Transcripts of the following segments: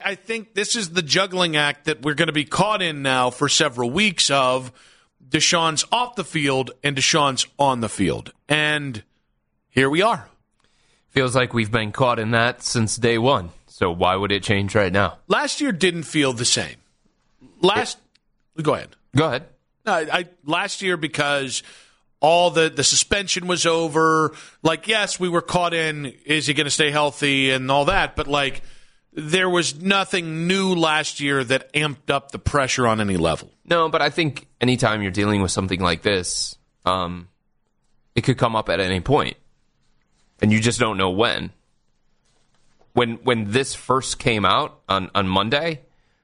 I think this is the juggling act that we're going to be caught in now for several weeks of Deshaun's off the field and Deshaun's on the field. And here we are. Feels like we've been caught in that since day one. So why would it change right now? Last year didn't feel the same. Go ahead. Go ahead. Last year, because all the suspension was over, like, yes, we were caught in, is he going to stay healthy and all that, but, like, there was nothing new last year that amped up the pressure on any level. No, but I think anytime you're dealing with something like this, it could come up at any point, and you just don't know when. When this first came out on Monday,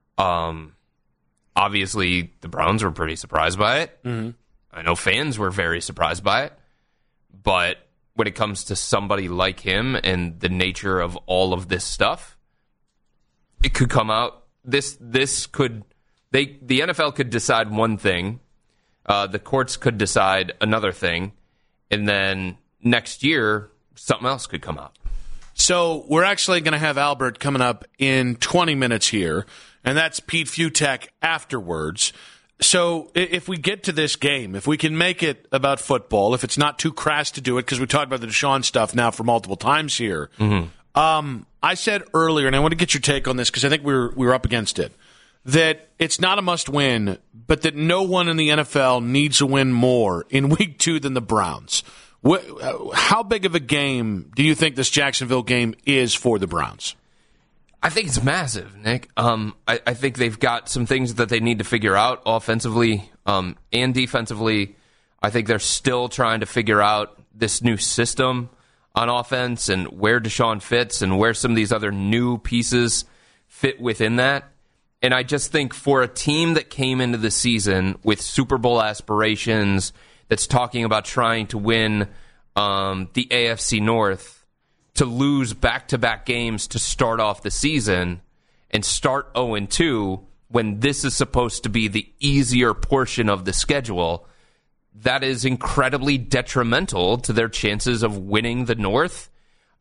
obviously the Browns were pretty surprised by it. Mm-hmm. I know fans were very surprised by it, but when it comes to somebody like him and the nature of all of this stuff, it could come out. The NFL could decide one thing, the courts could decide another thing, and then next year something else could come out. So we're actually going to have Albert coming up in 20 minutes here, and that's Pete Futek afterwards. So if we get to this game, if we can make it about football, if it's not too crass to do it, because we talked about the Deshaun stuff now for multiple times here. Mm-hmm. I said earlier, and I want to get your take on this because I think we were up against it, that it's not a must-win, but that no one in the NFL needs to win more in Week 2 than the Browns. How big of a game do you think this Jacksonville game is for the Browns? I think it's massive, Nick. I think they've got some things that they need to figure out offensively and defensively. I think they're still trying to figure out this new system on offense and where Deshaun fits and where some of these other new pieces fit within that. And I just think for a team that came into the season with Super Bowl aspirations, that's talking about trying to win the AFC North, to lose back-to-back games to start off the season and start 0-2 when this is supposed to be the easier portion of the schedule, that is incredibly detrimental to their chances of winning the North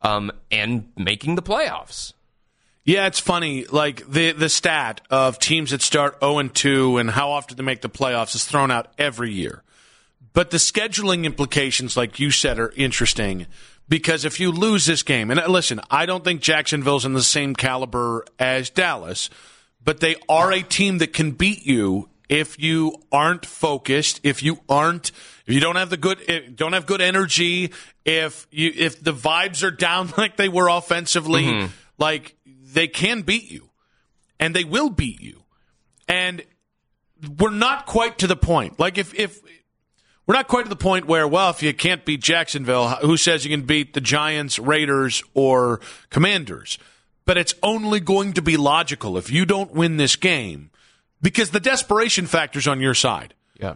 and making the playoffs. Yeah, it's funny. Like the stat of teams that start 0-2 and how often they make the playoffs is thrown out every year. But the scheduling implications, like you said, are interesting because if you lose this game, and listen, I don't think Jacksonville's in the same caliber as Dallas, but they are a team that can beat you if you aren't focused, if you don't have don't have good energy, if the vibes are down like they were offensively, like they can beat you, and they will beat you, and we're not quite to the point. Like if we're not quite to the point where, well, if you can't beat Jacksonville, who says you can beat the Giants, Raiders, or Commanders? But it's only going to be logical if you don't win this game, because the desperation factor's on your side. Yeah.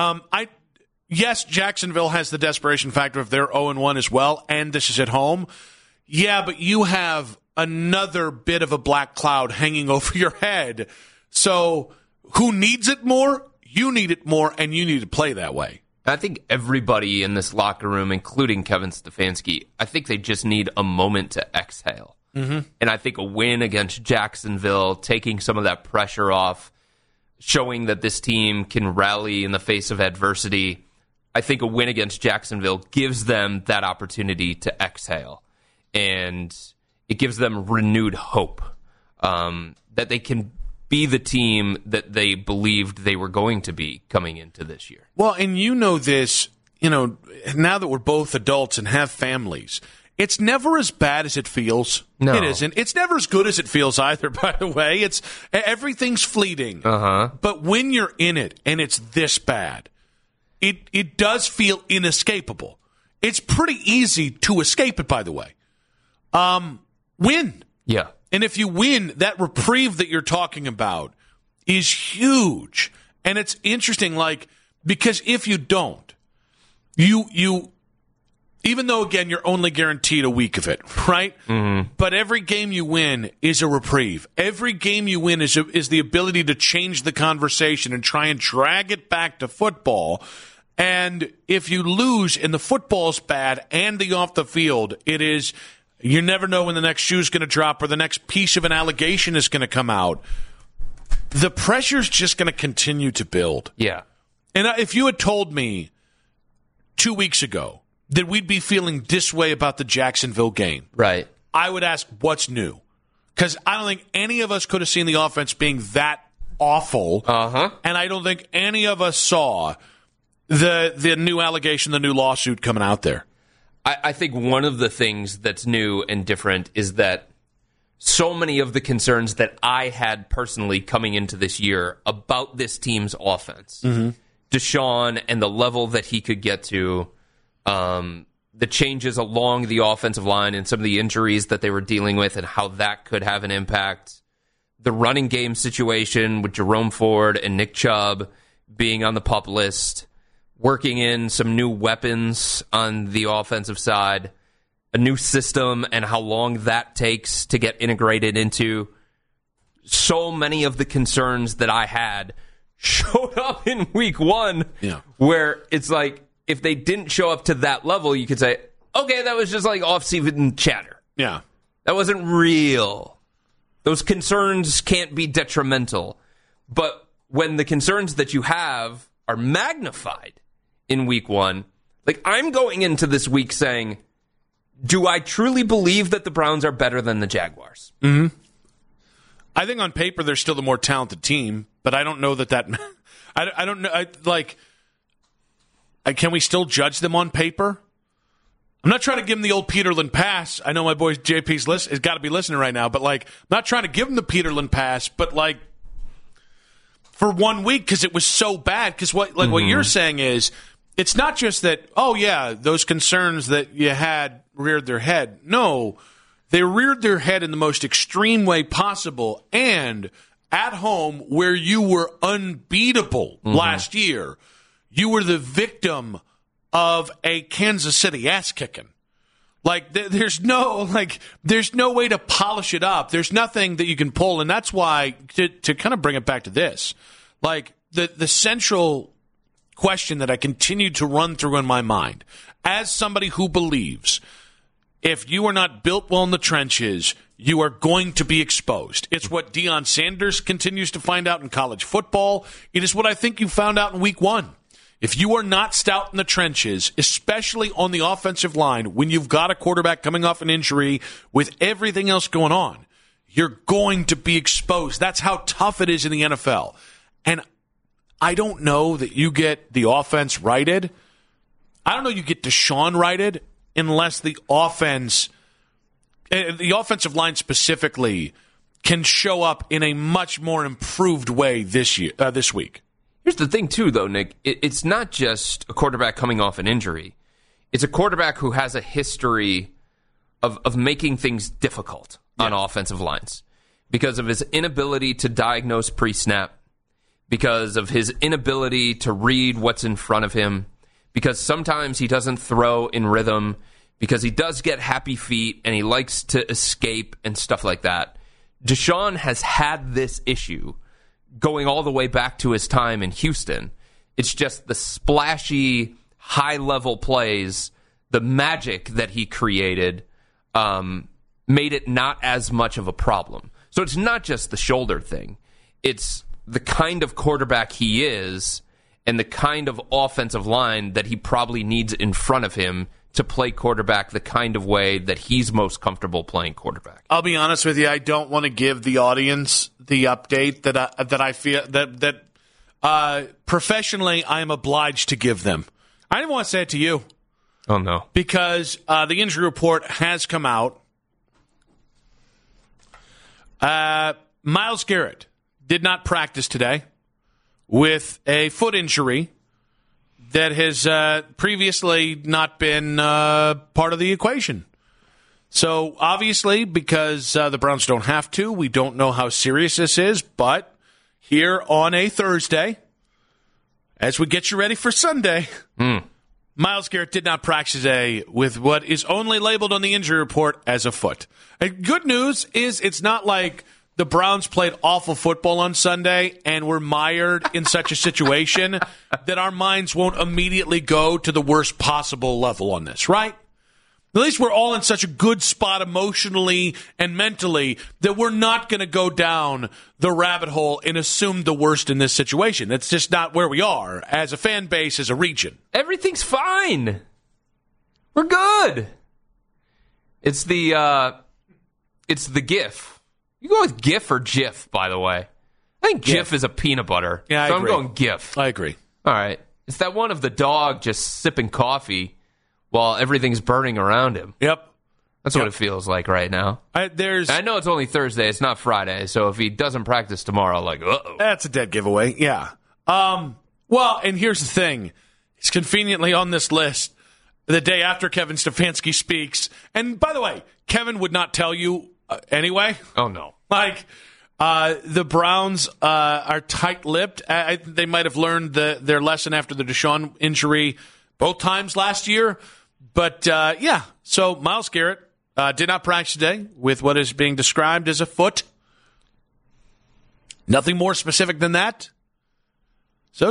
Yes, Jacksonville has the desperation factor if they're 0-1 as well, and this is at home. Yeah, but you have another bit of a black cloud hanging over your head. So who needs it more? You need it more, and you need to play that way. I think everybody in this locker room, including Kevin Stefanski, I think they just need a moment to exhale. Mm-hmm. And I think a win against Jacksonville, taking some of that pressure off, showing that this team can rally in the face of adversity, I think a win against Jacksonville gives them that opportunity to exhale. And it gives them renewed hope that they can be the team that they believed they were going to be coming into this year. Well, and you know this, now that we're both adults and have families, it's never as bad as it feels. No. It isn't. It's never as good as it feels either, by the way. Everything's fleeting. Uh-huh. But when you're in it and it's this bad, it does feel inescapable. It's pretty easy to escape it, by the way. Win. Yeah. And if you win, that reprieve that you're talking about is huge. And it's interesting, because if you don't, you even though, again, you're only guaranteed a week of it, right? Mm-hmm. But every game you win is a reprieve. Every game you win is the ability to change the conversation and try and drag it back to football. And if you lose and the football's bad and the off the field, it is You never know when the next shoe's going to drop or the next piece of an allegation is going to come out. The pressure's just going to continue to build. Yeah. And if you had told me 2 weeks ago that we'd be feeling this way about the Jacksonville game, right, I would ask, what's new? Because I don't think any of us could have seen the offense being that awful. And I don't think any of us saw the new allegation, the new lawsuit coming out there. I think one of the things that's new and different is that so many of the concerns that I had personally coming into this year about this team's offense, Deshaun and the level that he could get to, the changes along the offensive line and some of the injuries that they were dealing with and how that could have an impact, the running game situation with Jerome Ford and Nick Chubb being on the PUP list, working in some new weapons on the offensive side, a new system and how long that takes to get integrated into. So many of the concerns that I had showed up in week one, where it's like, if they didn't show up to that level, you could say, okay, that was just like off-season chatter. Yeah. That wasn't real. Those concerns can't be detrimental. But when the concerns that you have are magnified in week one, like, I'm going into this week saying, do I truly believe that the Browns are better than the Jaguars? I think on paper they're still the more talented team, but I don't know that I don't know. Can we still judge them on paper? I'm not trying to give them the old Peterlin pass. I know my boy JP's has got to be listening right now, but I'm not trying to give them the Peterlin pass, but for 1 week because it was so bad. Because what you're saying is, it's not just that, oh yeah, those concerns that you had reared their head. No, they reared their head in the most extreme way possible, and at home where you were unbeatable last year. You were the victim of a Kansas City ass kicking. There's no way to polish it up. There's nothing that you can pull, and that's why to kind of bring it back to this, the central question that I continue to run through in my mind, as somebody who believes if you are not built well in the trenches, you are going to be exposed. It's what Deion Sanders continues to find out in college football. It is what I think you found out in week one. If you are not stout in the trenches, especially on the offensive line, when you've got a quarterback coming off an injury with everything else going on, you're going to be exposed. That's how tough it is in the NFL. And I don't know that you get the offense righted. I don't know you get Deshaun righted unless the offensive line specifically can show up in a much more improved way this week. Here's the thing, too, though, Nick. It's not just a quarterback coming off an injury. It's a quarterback who has a history of making things difficult on offensive lines because of his inability to diagnose pre-snap, because of his inability to read what's in front of him, because sometimes he doesn't throw in rhythm, because he does get happy feet and he likes to escape and stuff like that. Deshaun has had this issue going all the way back to his time in Houston. It's just the splashy, high-level plays, the magic that he created, made it not as much of a problem. So it's not just the shoulder thing. It's the kind of quarterback he is and the kind of offensive line that he probably needs in front of him to play quarterback the kind of way that he's most comfortable playing quarterback. I'll be honest with you, I don't want to give the audience the update that I feel that professionally I am obliged to give them. I didn't want to say it to you. Oh, no. Because the injury report has come out. Myles Garrett did not practice today with a foot injury that has previously not been part of the equation. So, obviously, because the Browns don't have to, we don't know how serious this is, but here on a Thursday, as we get you ready for Sunday, Myles Garrett did not practice today with what is only labeled on the injury report as a foot. And good news is it's not like the Browns played awful football on Sunday and were mired in such a situation that our minds won't immediately go to the worst possible level on this, right? At least we're all in such a good spot emotionally and mentally that we're not going to go down the rabbit hole and assume the worst in this situation. That's just not where we are as a fan base, as a region. Everything's fine. We're good. It's the GIF. You go with GIF or GIF, by the way. I think GIF is a peanut butter. Yeah, I so agree. I'm going GIF. I agree. All right. It's that one of the dog just sipping coffee while everything's burning around him. Yep. That's what it feels like right now. I know it's only Thursday. It's not Friday. So if he doesn't practice tomorrow, like, uh-oh. That's a dead giveaway. Yeah. Well, and here's the thing. He's conveniently on this list the day after Kevin Stefanski speaks. And by the way, Kevin would not tell you anyway. Oh, no. Like, the Browns are tight-lipped. They might have learned their lesson after the Deshaun injury both times last year. But, yeah, so Myles Garrett did not practice today with what is being described as a foot. Nothing more specific than that. So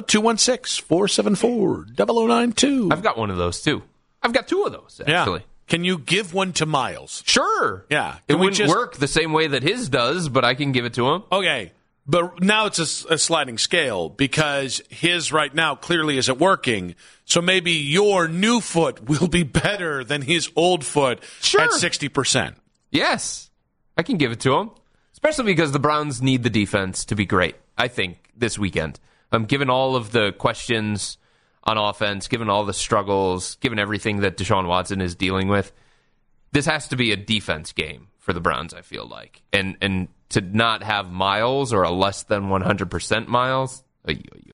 216-474-0092. I've got one of those, too. I've got two of those, actually. Yeah. Can you give one to Myles? Sure. Yeah. It wouldn't work the same way that his does, but I can give it to him. Okay. But now it's a sliding scale because his right now clearly isn't working. So maybe your new foot will be better than his old foot at 60%. Yes. I can give it to him. Especially because the Browns need the defense to be great, I think, this weekend. Given all of the questions on offense, given all the struggles, given everything that Deshaun Watson is dealing with, this has to be a defense game for the Browns, I feel like. And to not have Myles or a less than 100% Myles,